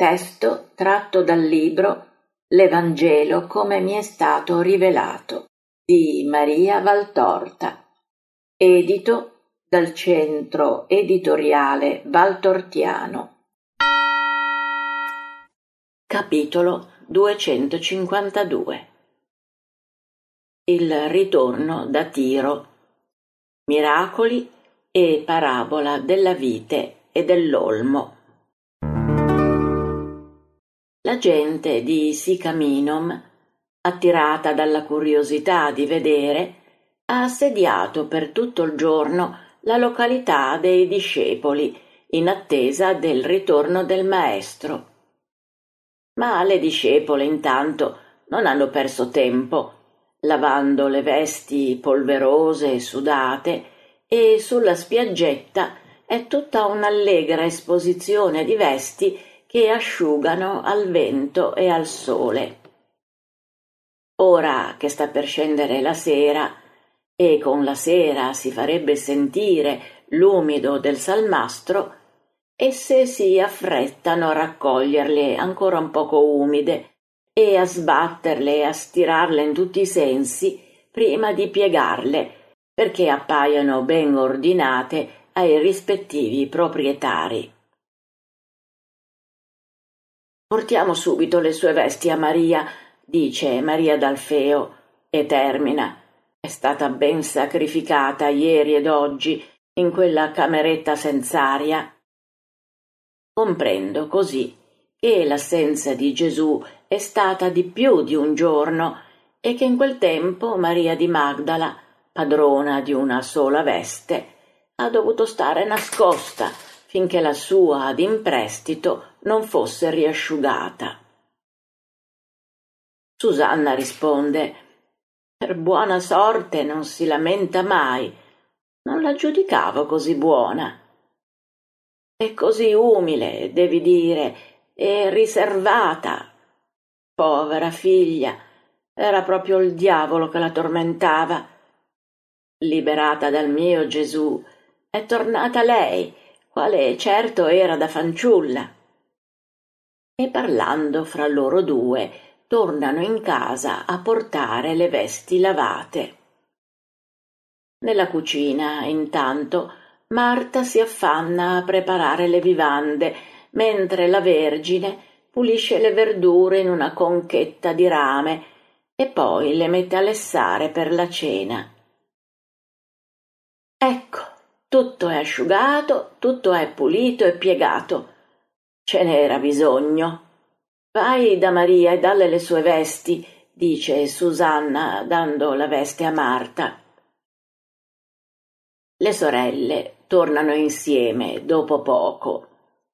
Testo tratto dal libro L'Evangelo come mi è stato rivelato di Maria Valtorta, edito dal Centro Editoriale Valtortiano. Capitolo 252. Il ritorno da Tiro. Miracoli e parabola della vite e dell'olmo. La gente di Sicaminum, attirata dalla curiosità di vedere, ha assediato per tutto il giorno la località dei discepoli in attesa del ritorno del maestro. Ma le discepole intanto non hanno perso tempo, lavando le vesti polverose e sudate, e sulla spiaggetta è tutta un'allegra esposizione di vesti che asciugano al vento e al sole. Ora che sta per scendere la sera, e con la sera si farebbe sentire l'umido del salmastro, esse si affrettano a raccoglierle ancora un poco umide e a sbatterle e a stirarle in tutti i sensi prima di piegarle, perché appaiano ben ordinate ai rispettivi proprietari. «Portiamo subito le sue vesti a Maria», dice Maria d'Alfeo, e termina: «È stata ben sacrificata ieri ed oggi in quella cameretta senz'aria». Comprendo così che l'assenza di Gesù è stata di più di un giorno e che in quel tempo Maria di Magdala, padrona di una sola veste, ha dovuto stare nascosta finché la sua ad imprestito non fosse riasciugata. Susanna risponde: «Per buona sorte non si lamenta mai, non la giudicavo così buona. È così umile, devi dire, e riservata. Povera figlia, era proprio il diavolo che la tormentava. Liberata dal mio Gesù, è tornata lei, quale certo era da fanciulla». E parlando fra loro due, tornano in casa a portare le vesti lavate. Nella cucina, intanto, Marta si affanna a preparare le vivande, mentre la Vergine pulisce le verdure in una conchetta di rame e poi le mette a lessare per la cena. Ecco, tutto è asciugato, tutto è pulito e piegato. Ce n'era bisogno. «Vai da Maria e dalle le sue vesti», dice Susanna dando la veste a Marta. Le sorelle tornano insieme dopo poco.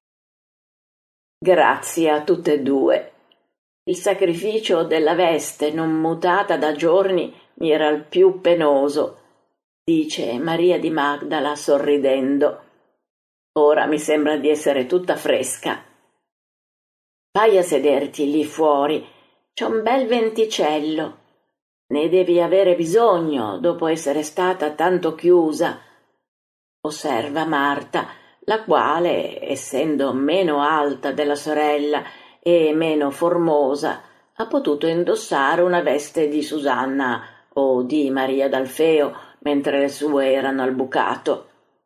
«Grazie a tutte e due. Il sacrificio della veste non mutata da giorni mi era il più penoso», dice Maria di Magdala sorridendo. «Ora mi sembra di essere tutta fresca. Vai a sederti lì fuori, c'è un bel venticello. Ne devi avere bisogno dopo essere stata tanto chiusa», osserva Marta, la quale, essendo meno alta della sorella e meno formosa, ha potuto indossare una veste di Susanna o di Maria d'Alfeo, mentre le sue erano al bucato.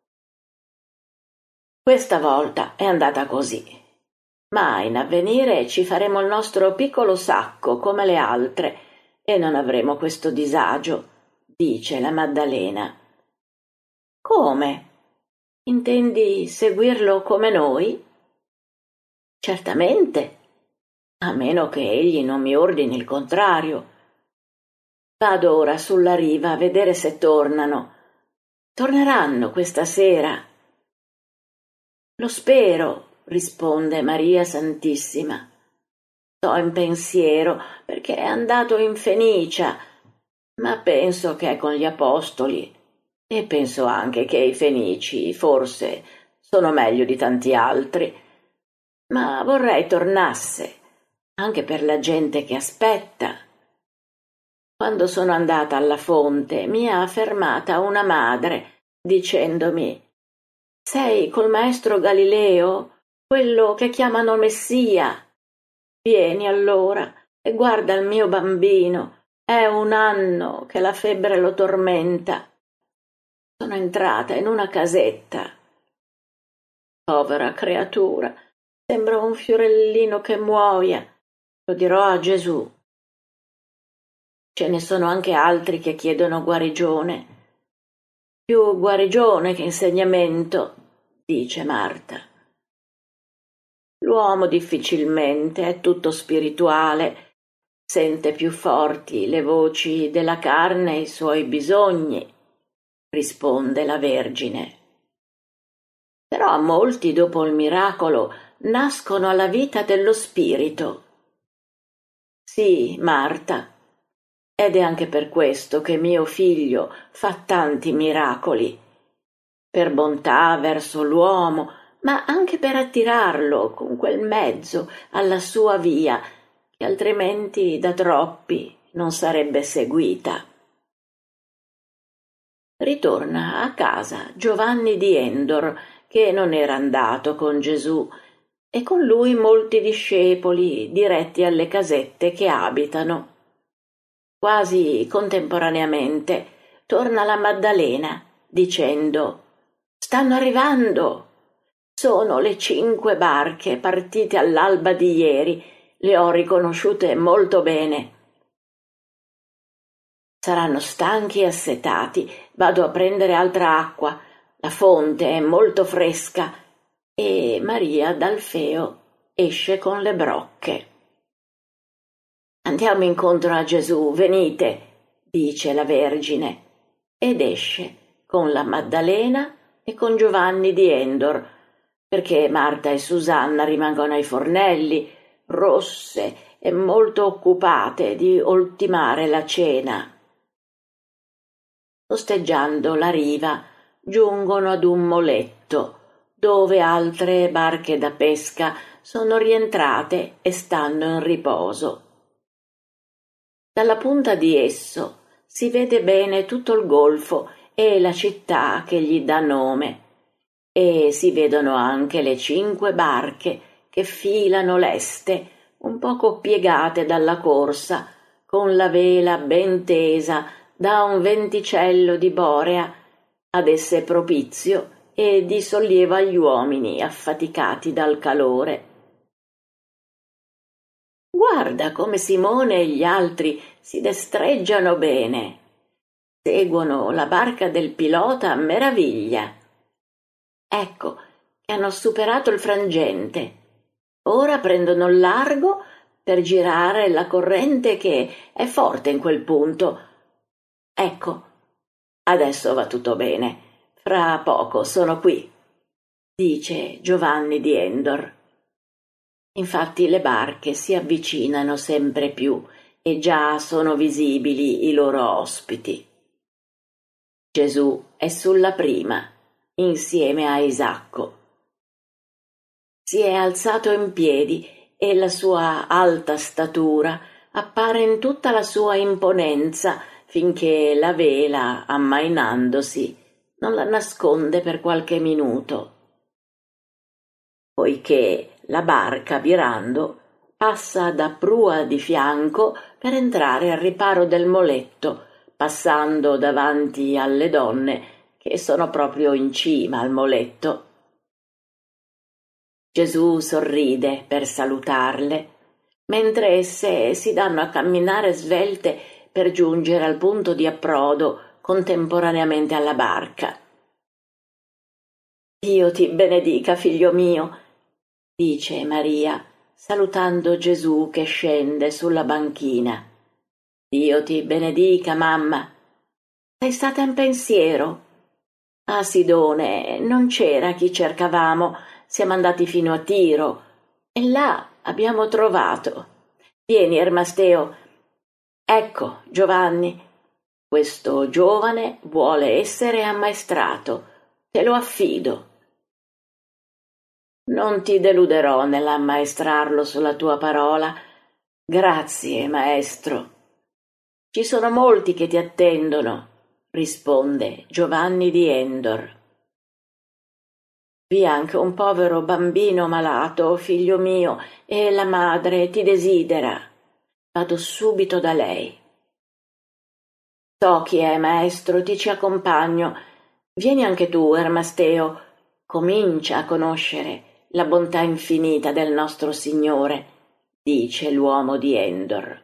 Questa volta è andata così. Ma in avvenire ci faremo il nostro piccolo sacco come le altre e non avremo questo disagio, dice la Maddalena. «Come? Intendi seguirlo come noi?» «Certamente, a meno che egli non mi ordini il contrario. Vado ora sulla riva a vedere se tornano. Torneranno questa sera?» «Lo spero», risponde Maria Santissima. «Sto in pensiero perché è andato in Fenicia, ma penso che è con gli apostoli e penso anche che i fenici forse sono meglio di tanti altri. Ma vorrei tornasse, anche per la gente che aspetta. Quando sono andata alla fonte mi ha fermata una madre dicendomi: «Sei col maestro Galileo, quello che chiamano Messia. Vieni allora e guarda il mio bambino. È 1 anno che la febbre lo tormenta. Sono entrata in una casetta. Povera creatura, sembra un fiorellino che muoia. Lo dirò a Gesù. Ce ne sono anche altri che chiedono guarigione. Più guarigione che insegnamento, dice Marta. L'uomo difficilmente è tutto spirituale, sente più forti le voci della carne e i suoi bisogni, risponde la Vergine. Però molti, dopo il miracolo, nascono alla vita dello spirito. Sì, Marta, ed è anche per questo che mio figlio fa tanti miracoli, per bontà verso l'uomo, ma anche per attirarlo con quel mezzo alla sua via, che altrimenti da troppi non sarebbe seguita. Ritorna a casa Giovanni di Endor, che non era andato con Gesù, e con lui molti discepoli diretti alle casette che abitano. Quasi contemporaneamente torna la Maddalena, dicendo: «Stanno arrivando! Sono le 5 barche partite all'alba di ieri, le ho riconosciute molto bene. Saranno stanchi e assetati, vado a prendere altra acqua, la fonte è molto fresca». E Maria d'Alfeo esce con le brocche. «Andiamo incontro a Gesù, venite», dice la Vergine, ed esce con la Maddalena e con Giovanni di Endor, perché Marta e Susanna rimangono ai fornelli, rosse e molto occupate di ultimare la cena. Costeggiando la riva, giungono ad un moletto, dove altre barche da pesca sono rientrate e stanno in riposo. Dalla punta di esso si vede bene tutto il golfo e la città che gli dà nome, e si vedono anche le 5 barche che filano leste, un poco piegate dalla corsa, con la vela ben tesa da un venticello di borea, ad esse propizio e di sollievo agli uomini affaticati dal calore. Guarda come Simone e gli altri si destreggiano bene. Seguono la barca del pilota a meraviglia. Ecco che hanno superato il frangente. Ora prendono il largo per girare la corrente che è forte in quel punto. Ecco, adesso va tutto bene. Fra poco sono qui, dice Giovanni di Endor. Infatti le barche si avvicinano sempre più e già sono visibili i loro ospiti. Gesù è sulla prima, insieme a Isacco. Si è alzato in piedi e la sua alta statura appare in tutta la sua imponenza, finché la vela, ammainandosi, non la nasconde per qualche minuto. Poiché la barca, virando, passa da prua di fianco per entrare al riparo del moletto, passando davanti alle donne che sono proprio in cima al moletto. Gesù sorride per salutarle, mentre esse si danno a camminare svelte per giungere al punto di approdo contemporaneamente alla barca. «Dio ti benedica, figlio mio», dice Maria, salutando Gesù che scende sulla banchina. «Dio ti benedica, mamma. Sei stata in pensiero? A Sidone non c'era chi cercavamo, siamo andati fino a Tiro e là abbiamo trovato. Vieni, Ermasteo. Ecco, Giovanni, questo giovane vuole essere ammaestrato, te lo affido. Non ti deluderò nell'ammaestrarlo sulla tua parola. Grazie, maestro. Ci sono molti che ti attendono», risponde Giovanni di Endor. Vi è anche un povero bambino malato, figlio mio, e la madre ti desidera. Vado subito da lei. So chi è, maestro, ti ci accompagno. Vieni anche tu, Ermasteo. Comincia a conoscere la bontà infinita del nostro Signore, dice l'uomo di Endor.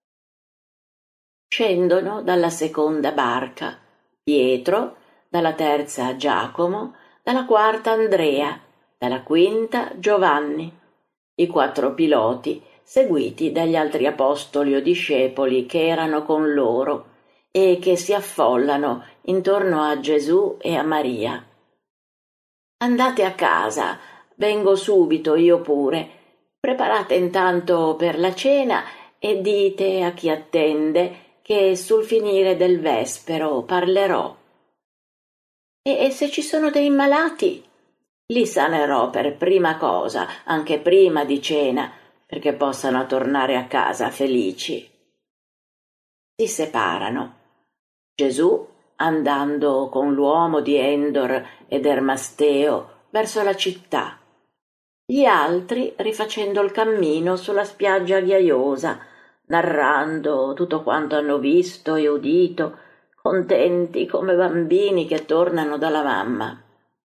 Scendono dalla seconda barca Pietro, dalla terza Giacomo, dalla quarta Andrea, dalla quinta Giovanni, i 4 piloti, seguiti dagli altri apostoli o discepoli che erano con loro e che si affollano intorno a Gesù e a Maria. Andate a casa, vengo subito io pure. Preparate intanto per la cena e dite a chi attende che sul finire del vespero parlerò. E se ci sono dei malati, li sanerò per prima cosa, anche prima di cena, perché possano tornare a casa felici. Si separano. Gesù, andando con l'uomo di Endor ed Ermasteo verso la città, gli altri rifacendo il cammino sulla spiaggia ghiaiosa, narrando tutto quanto hanno visto e udito, contenti come bambini che tornano dalla mamma.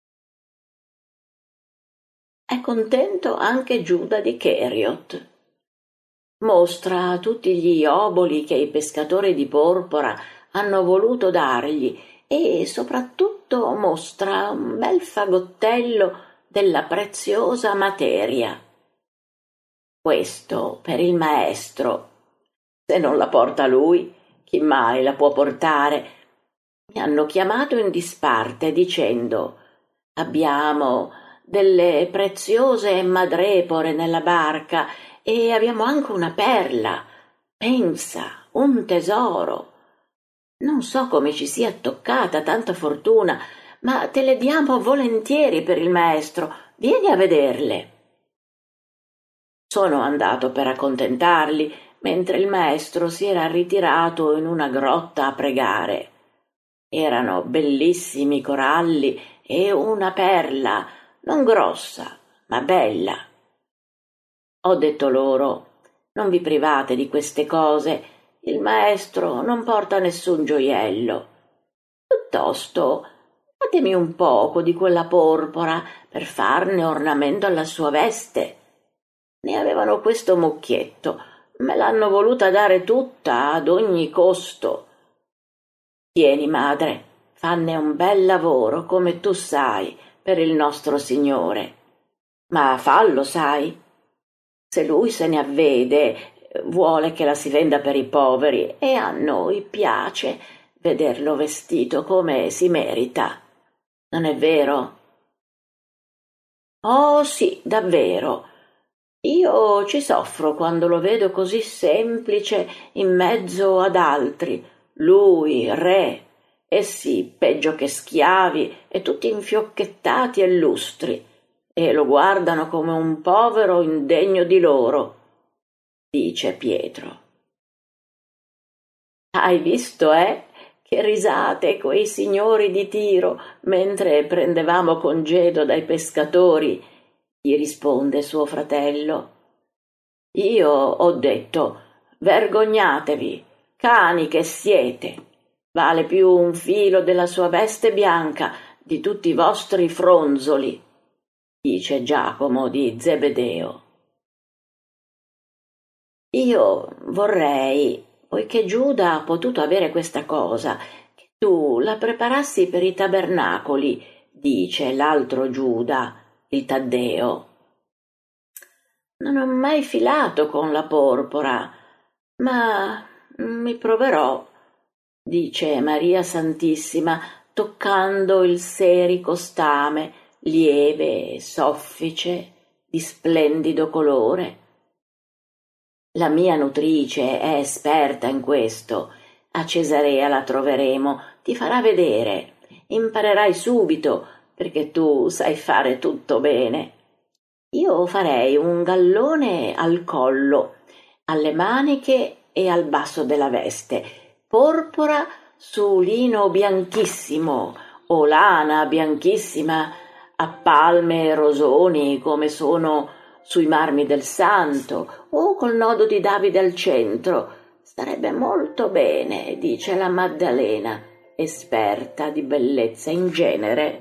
È contento anche Giuda di Cheriot. Mostra tutti gli oboli che i pescatori di porpora hanno voluto dargli e soprattutto mostra un bel fagottello della preziosa materia. Questo per il maestro. Se non la porta lui, chi mai la può portare? Mi hanno chiamato in disparte dicendo: abbiamo delle preziose madrepore nella barca e abbiamo anche una perla. Pensa, un tesoro. Non so come ci sia toccata tanta fortuna, ma te le diamo volentieri per il maestro. Vieni a vederle. Sono andato per accontentarli, mentre il maestro si era ritirato in una grotta a pregare. Erano bellissimi coralli e una perla, non grossa, ma bella. Ho detto loro: non vi private di queste cose, il maestro non porta nessun gioiello. Piuttosto datemi un poco di quella porpora per farne ornamento alla sua veste. Ne avevano questo mucchietto, me l'hanno voluta dare tutta ad ogni costo. Tieni, madre, fanne un bel lavoro, come tu sai, per il nostro Signore. Ma fallo, sai. Se lui se ne avvede, vuole che la si venda per i poveri e a noi piace vederlo vestito come si merita. Non è vero? Oh sì, davvero. Io ci soffro quando lo vedo così semplice in mezzo ad altri, lui, re, essi peggio che schiavi e tutti infiocchettati e lustri, e lo guardano come un povero indegno di loro, dice Pietro. Hai visto, che risate quei signori di Tiro mentre prendevamo congedo dai pescatori, gli risponde suo fratello. Io ho detto: vergognatevi, cani che siete. Vale più un filo della sua veste bianca di tutti i vostri fronzoli, dice Giacomo di Zebedeo. Io vorrei, poiché Giuda ha potuto avere questa cosa, che tu la preparassi per i tabernacoli, dice l'altro Giuda, il Taddeo. Non ho mai filato con la porpora, ma mi proverò, dice Maria Santissima, toccando il serico stame, lieve e soffice, di splendido colore. La mia nutrice è esperta in questo. A Cesarea la troveremo, ti farà vedere. Imparerai subito, perché tu sai fare tutto bene. Io farei un gallone al collo, alle maniche e al basso della veste, porpora su lino bianchissimo o lana bianchissima a palme e rosoni come sono sui marmi del Santo, o col nodo di Davide al centro. Starebbe molto bene, dice la Maddalena, esperta di bellezza in genere.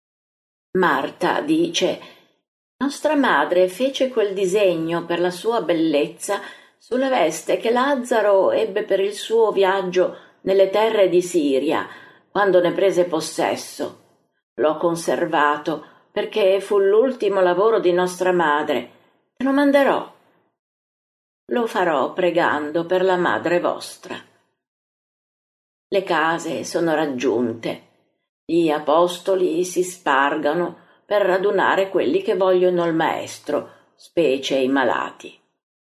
Marta dice: nostra madre fece quel disegno per la sua bellezza sulla veste che Lazzaro ebbe per il suo viaggio nelle terre di Siria, quando ne prese possesso. L'ho conservato perché fu l'ultimo lavoro di nostra madre. Te lo manderò. Lo farò pregando per la madre vostra. Le case sono raggiunte. Gli apostoli si spargano per radunare quelli che vogliono il maestro, specie i malati.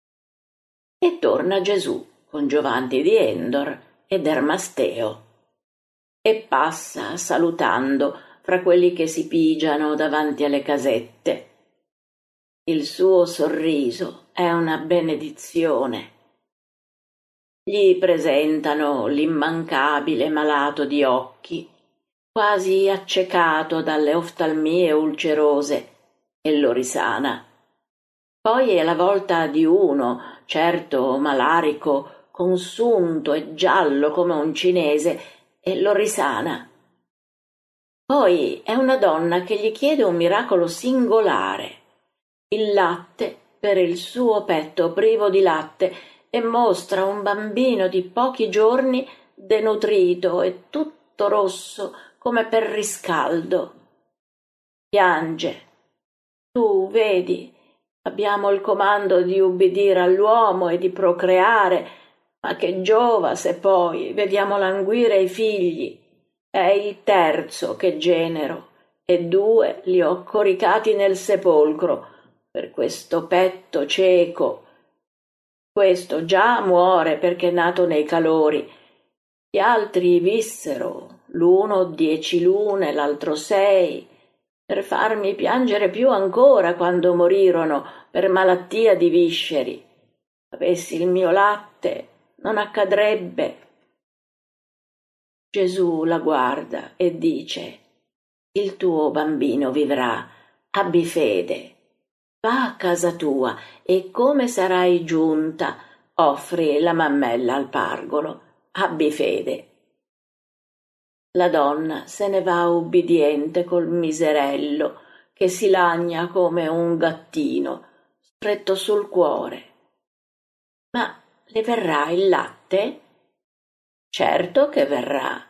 E torna Gesù con Giovanni di Endor ed Ermasteo e passa salutando fra quelli che si pigiano davanti alle casette. Il suo sorriso è una benedizione. Gli presentano l'immancabile malato di occhi, quasi accecato dalle oftalmie ulcerose, e lo risana. Poi è la volta di uno, certo malarico, consunto e giallo come un cinese, e lo risana. Poi è una donna che gli chiede un miracolo singolare, il latte per il suo petto privo di latte, e mostra un bambino di pochi giorni denutrito e tutto rosso come per riscaldo. Piange. Tu vedi, abbiamo il comando di ubbidire all'uomo e di procreare, ma che giova se poi vediamo languire i figli. È il terzo che genero, e 2 li ho coricati nel sepolcro per questo petto cieco. Questo già muore perché è nato nei calori. Gli altri vissero, l'uno 10 lune, l'altro 6, per farmi piangere più ancora quando morirono per malattia di visceri. Avessi il mio latte, non accadrebbe. Gesù la guarda e dice: il tuo bambino vivrà, abbi fede. Va a casa tua e come sarai giunta, offri la mammella al pargolo, abbi fede. La donna se ne va ubbidiente col miserello, che si lagna come un gattino, stretto sul cuore. Ma le verrà il latte? Certo che verrà.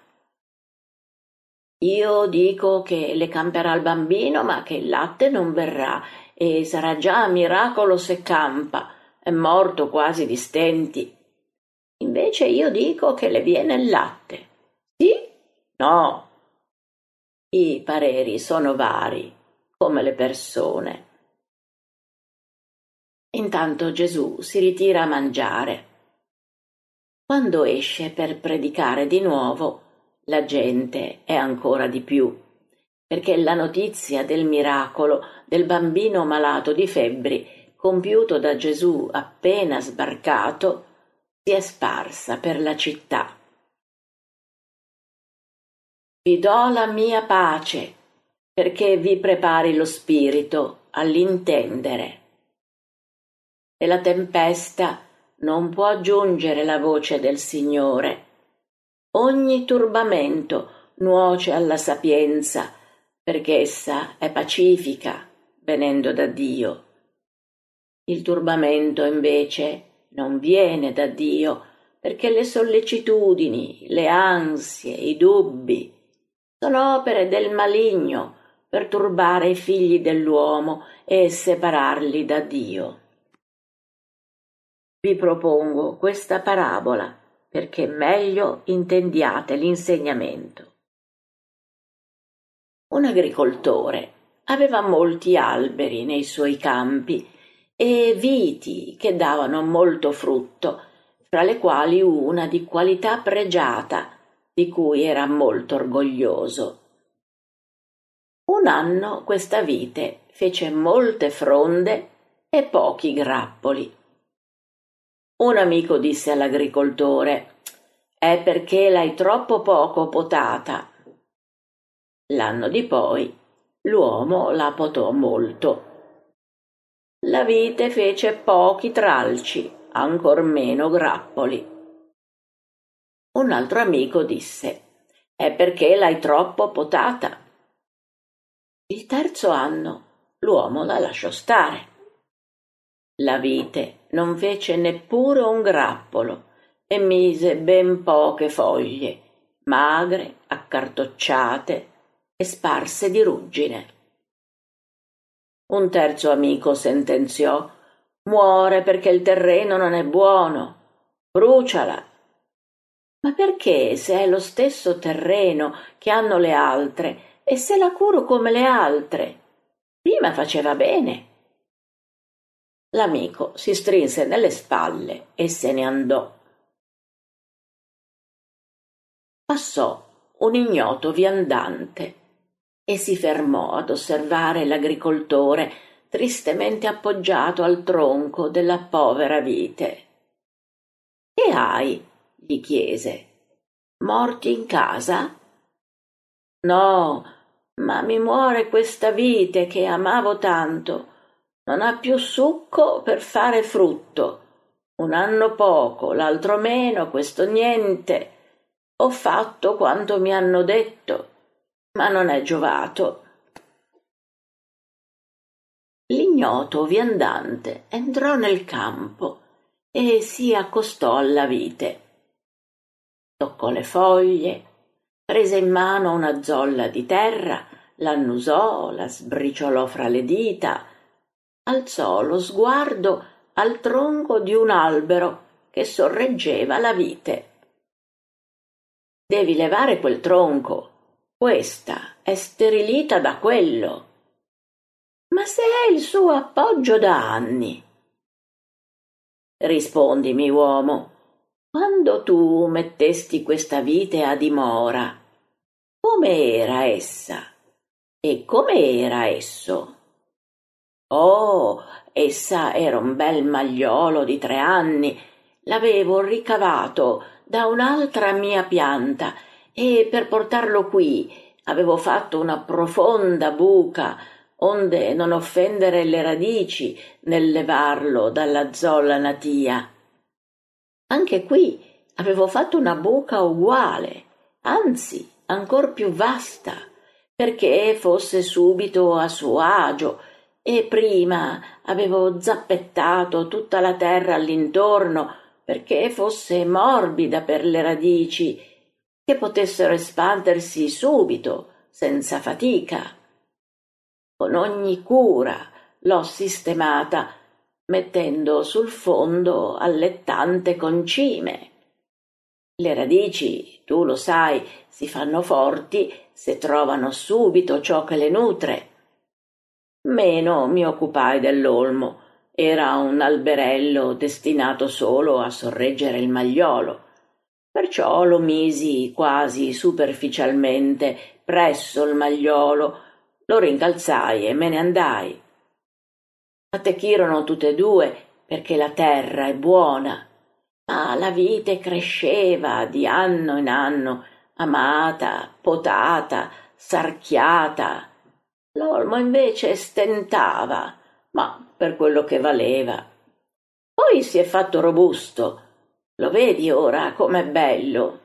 Io dico che le camperà il bambino, ma che il latte non verrà, e sarà già miracolo se campa, è morto quasi di stenti. Invece io dico che le viene il latte. Sì? No. I pareri sono vari, come le persone. Intanto Gesù si ritira a mangiare. Quando esce per predicare di nuovo, la gente è ancora di più, perché la notizia del miracolo del bambino malato di febbri, compiuto da Gesù appena sbarcato, si è sparsa per la città. Vi do la mia pace, perché vi prepari lo spirito all'intendere. E la tempesta non può giungere la voce del Signore. Ogni turbamento nuoce alla sapienza, perché essa è pacifica, venendo da Dio. Il turbamento, invece, non viene da Dio, perché le sollecitudini, le ansie, i dubbi sono opere del maligno per turbare i figli dell'uomo e separarli da Dio. Vi propongo questa parabola perché meglio intendiate l'insegnamento. Un agricoltore aveva molti alberi nei suoi campi e viti che davano molto frutto, fra le quali una di qualità pregiata, di cui era molto orgoglioso. Un anno questa vite fece molte fronde e pochi grappoli. Un amico disse all'agricoltore: «È perché l'hai troppo poco potata». L'anno di poi L'uomo la potò molto. La vite fece pochi tralci, ancor meno grappoli. Un altro amico disse: «È perché l'hai troppo potata». Il terzo anno l'uomo la lasciò stare. La vite non fece neppure un grappolo e mise ben poche foglie, magre, accartocciate e sparse di ruggine. Un terzo amico sentenziò: «Muore perché il terreno non è buono, bruciala». «Ma perché, se è lo stesso terreno che hanno le altre e se la curo come le altre? Prima faceva bene». L'amico si strinse nelle spalle e se ne andò. Passò un ignoto viandante e si fermò ad osservare l'agricoltore tristemente appoggiato al tronco della povera vite. «Che hai?» gli chiese. «Morti in casa?» «No, ma mi muore questa vite che amavo tanto. Non ha più succo per fare frutto. Un anno poco, l'altro meno, questo niente. Ho fatto quanto mi hanno detto, ma non è giovato». L'ignoto viandante entrò nel campo e si accostò alla vite. Toccò le foglie, prese in mano una zolla di terra, l'annusò, la sbriciolò fra le dita, alzò lo sguardo al tronco di un albero che sorreggeva la vite. «Devi levare quel tronco, questa è sterilita da quello». «Ma se è il suo appoggio da anni». «Rispondimi, uomo, quando tu mettesti questa vite a dimora, come era essa e come era esso?» «Oh, essa era un bel magliolo di 3 anni, l'avevo ricavato da un'altra mia pianta e per portarlo qui avevo fatto una profonda buca onde non offendere le radici nel levarlo dalla zolla natia. Anche qui avevo fatto una buca uguale, anzi ancor più vasta, perché fosse subito a suo agio, e prima avevo zappettato tutta la terra all'intorno perché fosse morbida per le radici, che potessero espandersi subito, senza fatica. Con ogni cura l'ho sistemata, mettendo sul fondo allettante concime. Le radici, tu lo sai, si fanno forti se trovano subito ciò che le nutre. Meno mi occupai dell'olmo, era un alberello destinato solo a sorreggere il magliolo, perciò lo misi quasi superficialmente presso il magliolo, lo rincalzai e me ne andai. Attechirono tutte e due perché la terra è buona, ma la vite cresceva di anno in anno, amata, potata, sarchiata. L'olmo invece stentava, ma per quello che valeva. Poi si è fatto robusto, lo vedi ora com'è bello.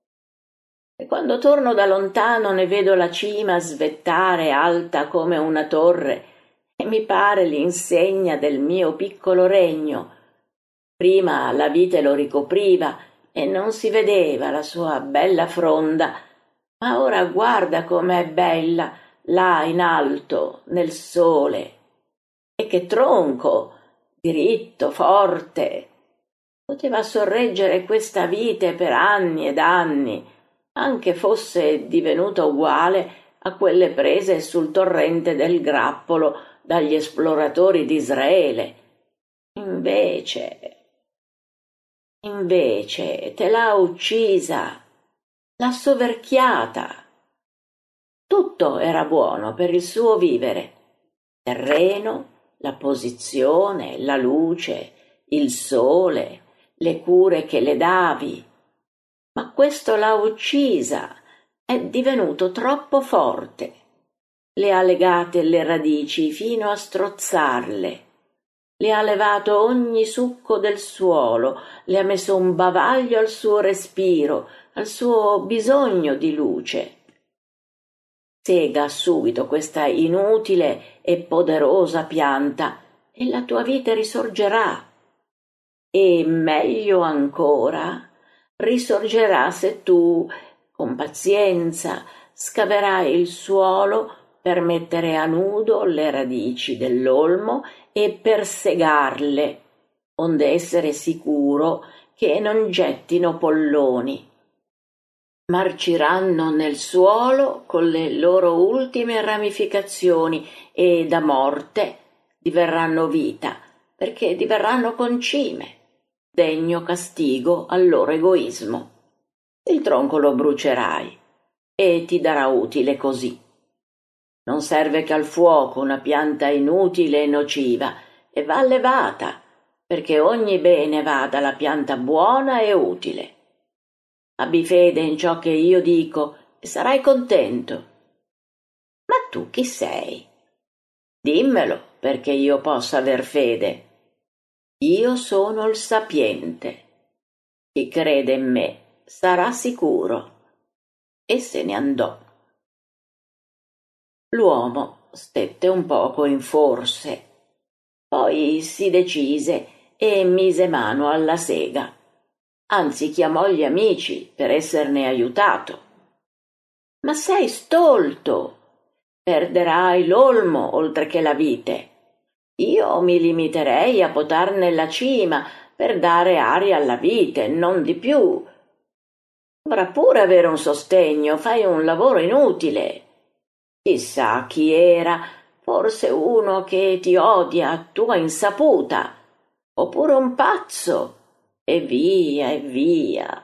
E quando torno da lontano ne vedo la cima svettare alta come una torre e mi pare l'insegna del mio piccolo regno. Prima la vite lo ricopriva e non si vedeva la sua bella fronda, ma ora guarda com'è bella là in alto nel sole. E che tronco, diritto, forte. Poteva sorreggere questa vite per anni ed anni, anche fosse divenuta uguale a quelle prese sul torrente del Grappolo dagli esploratori d'Israele. Invece te l'ha uccisa, l'ha soverchiata. Tutto era buono per il suo vivere: terreno, la posizione, la luce, il sole, le cure che le davi. Ma questo l'ha uccisa, è divenuto troppo forte. le ha legate le radici fino a strozzarle, le ha levato ogni succo del suolo, le ha messo un bavaglio al suo respiro, al suo bisogno di luce. Sega subito questa inutile e poderosa pianta e la tua vita risorgerà. E meglio ancora, risorgerà se tu, con pazienza, scaverai il suolo per mettere a nudo le radici dell'olmo e per segarle, onde essere sicuro che non gettino polloni. Marciranno nel suolo con le loro ultime ramificazioni e da morte diverranno vita, perché diverranno concime, degno castigo al loro egoismo. Il tronco lo brucerai e ti darà utile così. Non serve che al fuoco una pianta inutile e nociva, e va allevata, perché ogni bene va dalla pianta buona e utile. Abbi fede in ciò che io dico e sarai contento. Ma tu chi sei? Dimmelo perché io possa aver fede. Io sono il sapiente. Chi crede in me sarà sicuro. E se ne andò. L'uomo stette un poco in forse, poi si decise e mise mano alla sega. Anzi, chiamò gli amici per esserne aiutato. Ma sei stolto! Perderai l'olmo oltre che la vite. Io mi limiterei a potarne la cima per dare aria alla vite, non di più. Dovrà pure avere un sostegno, fai un lavoro inutile. Chissà chi era, forse uno che ti odia a tua insaputa, oppure un pazzo. E via, e via.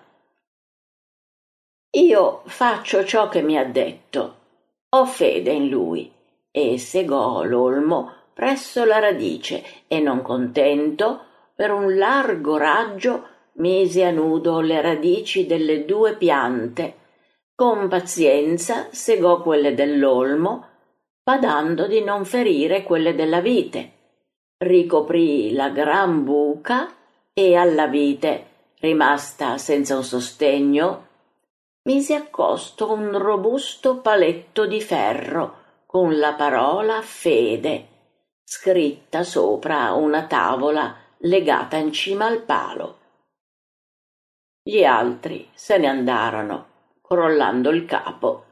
Io faccio ciò che mi ha detto, ho fede in lui, e segò l'olmo presso la radice, e non contento, per un largo raggio mise a nudo le radici delle due piante, con pazienza segò quelle dell'olmo, badando di non ferire quelle della vite, ricoprì la gran buca e alla vite, rimasta senza un sostegno, mise a costo un robusto paletto di ferro con la parola fede scritta sopra una tavola legata in cima al palo. Gli altri se ne andarono, crollando il capo.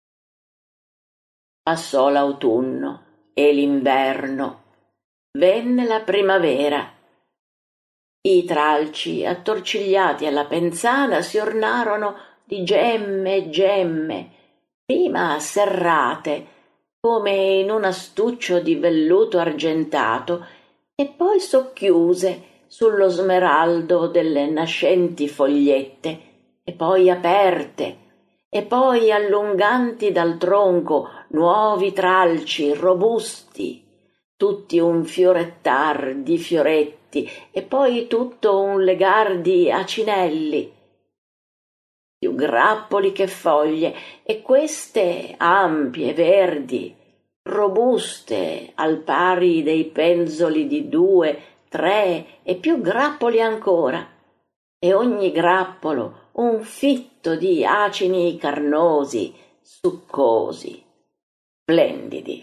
Passò l'autunno e l'inverno, venne la primavera. I tralci attorcigliati alla penzana si ornarono di gemme e gemme, prima serrate come in un astuccio di velluto argentato e poi socchiuse sullo smeraldo delle nascenti fogliette e poi aperte e poi allunganti dal tronco nuovi tralci robusti, tutti un fiorettar di fioretti e poi tutto un legar di acinelli, più grappoli che foglie, e queste ampie, verdi, robuste, al pari dei penzoli di 2, 3 e più grappoli ancora, e ogni grappolo un fitto di acini carnosi, succosi, splendidi.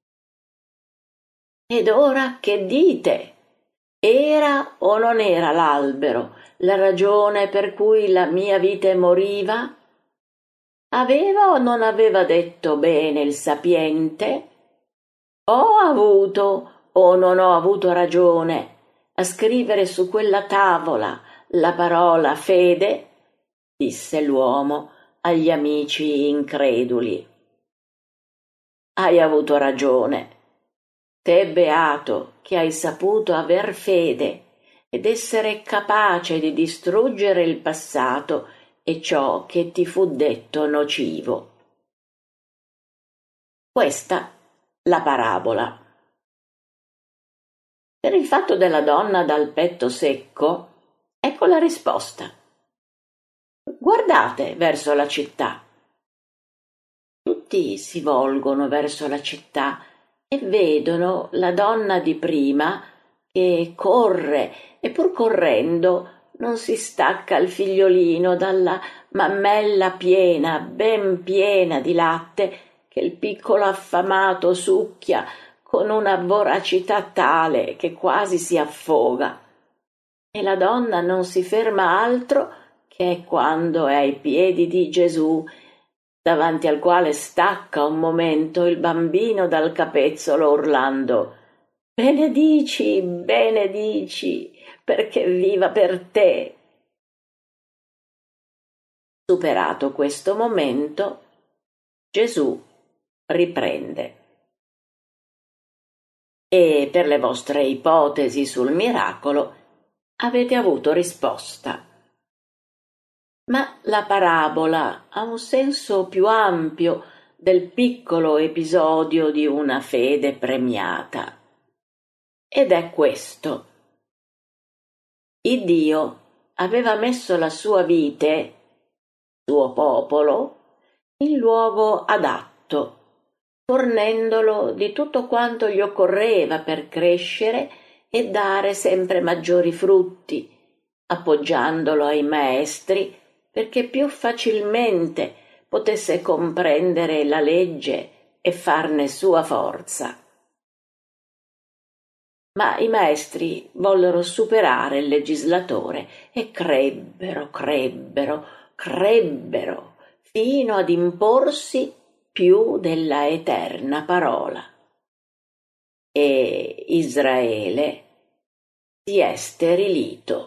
Ed ora che dite? Era o non era l'albero la ragione per cui la mia vite moriva? Aveva o non aveva detto bene il sapiente? Ho avuto o non ho avuto ragione a scrivere su quella tavola la parola fede? Disse l'uomo agli amici increduli. Hai avuto ragione. Te beato che hai saputo aver fede ed essere capace di distruggere il passato e ciò che ti fu detto nocivo. Questa la parabola. Per il fatto della donna dal petto secco, ecco la risposta. Guardate verso la città. tutti si volgono verso la città e vedono la donna di prima che corre e pur correndo non si stacca il figliolino dalla mammella piena, ben piena di latte, che il piccolo affamato succhia con una voracità tale che quasi si affoga. E la donna non si ferma altro che quando è ai piedi di Gesù, davanti al quale stacca un momento il bambino dal capezzolo urlando: «Benedici, benedici, perché viva per te». Superato questo momento, Gesù riprende: «E per le vostre ipotesi sul miracolo avete avuto risposta». Ma la parabola ha un senso più ampio del piccolo episodio di una fede premiata. Ed è questo: Iddio aveva messo la sua vite, suo popolo, in luogo adatto, fornendolo di tutto quanto gli occorreva per crescere e dare sempre maggiori frutti, appoggiandolo ai maestri perché più facilmente potesse comprendere la legge e farne sua forza. Ma i maestri vollero superare il legislatore e crebbero fino ad imporsi più della eterna parola. E Israele si è sterilito.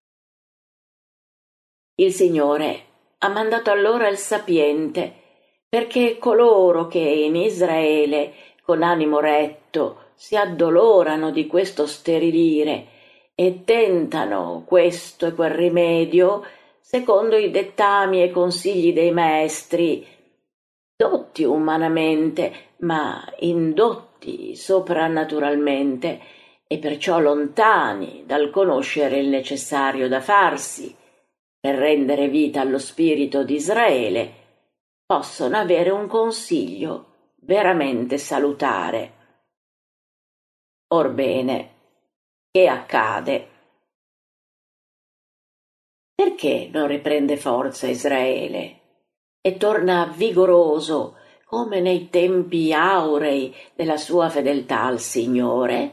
Il Signore ha mandato allora il sapiente, perché coloro che in Israele con animo retto si addolorano di questo sterilire e tentano questo e quel rimedio secondo i dettami e consigli dei maestri, dotti umanamente, ma indotti soprannaturalmente, e perciò lontani dal conoscere il necessario da farsi per rendere vita allo spirito di Israele, possono avere un consiglio veramente salutare. Orbene, che accade? Perché non riprende forza Israele e torna vigoroso come nei tempi aurei della sua fedeltà al Signore?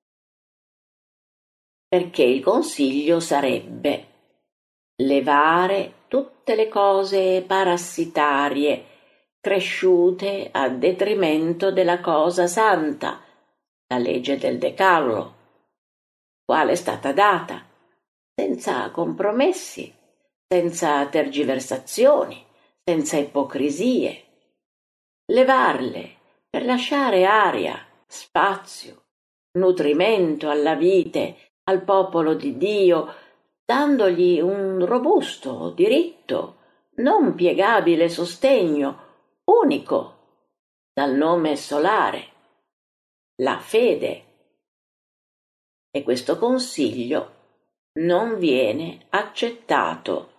Perché il consiglio sarebbe levare tutte le cose parassitarie cresciute a detrimento della cosa santa, la legge del Decalogo, quale è stata data, senza compromessi, senza tergiversazioni, senza ipocrisie. Levarle per lasciare aria, spazio, nutrimento alla vite, al popolo di Dio, dandogli un robusto, diritto, non piegabile sostegno, unico, dal nome solare, la fede. E questo consiglio non viene accettato.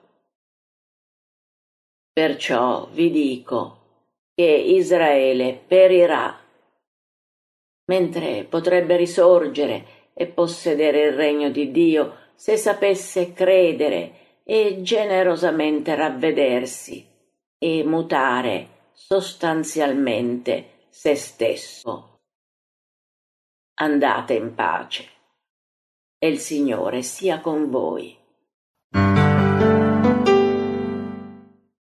Perciò vi dico che Israele perirà, mentre potrebbe risorgere e possedere il regno di Dio se sapesse credere e generosamente ravvedersi e mutare sostanzialmente se stesso. Andate in pace e il Signore sia con voi.